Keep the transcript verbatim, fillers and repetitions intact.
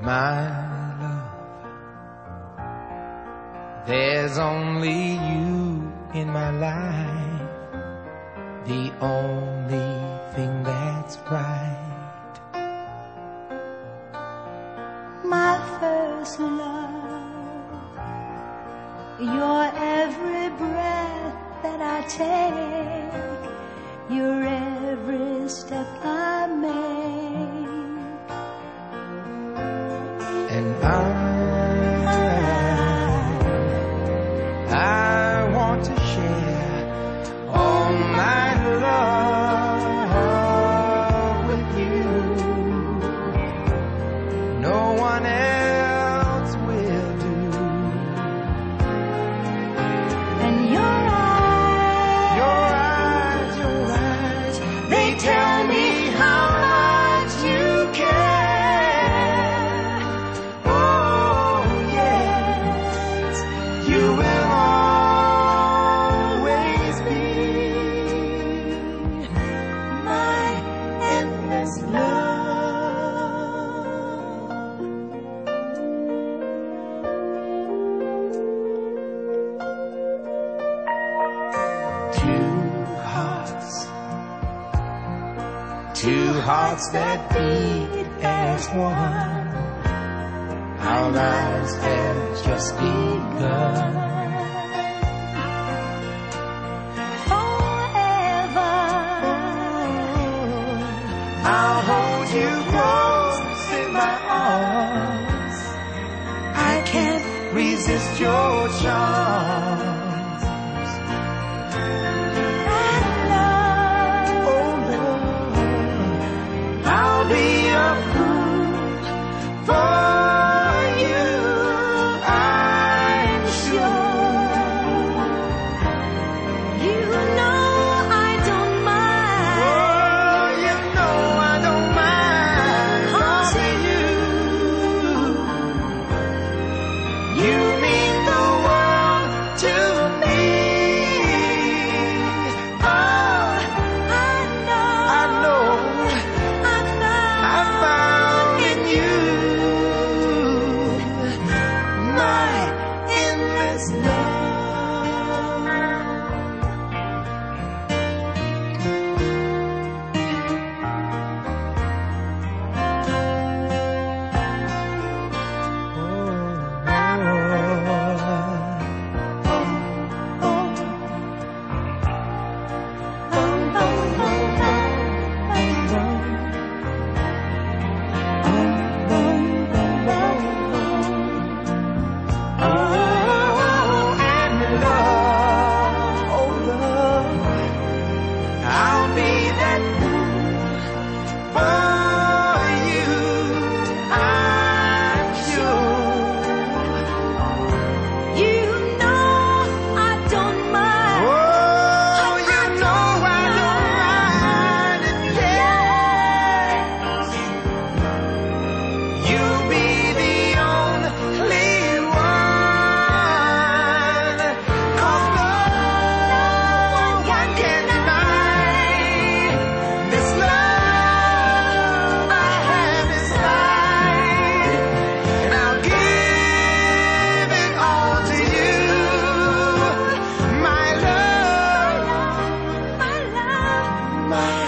my love. There's only you in my life, the only thing that's right. My first love, your every breath that I take, your every step I make, and I, I want to share all my love with you. No one else will do. and your eyes, Your eyes, your eyes, they tell me how much you care. Oh yes, you will always be my endless love. two hearts, two hearts that beat as one. Our lives have just begun. Forever, I'll hold you close in my arms. I can't resist your charms. and love, Oh Lord, I'll be a fool for you, I'm sure. you know I don't mind. Oh, you know I don't mind loving you. You mean the world to me. Oh, I know, I know I found, I found in you my endless love. Oh, and love, oh love, I'll be that fool for you, I'm sure. you know I don't mind. Oh, you know I don't mind it, yes. You'll be the only one, 'cause no one can deny this love I have inside, and I'll give it all to you, my love, My love, my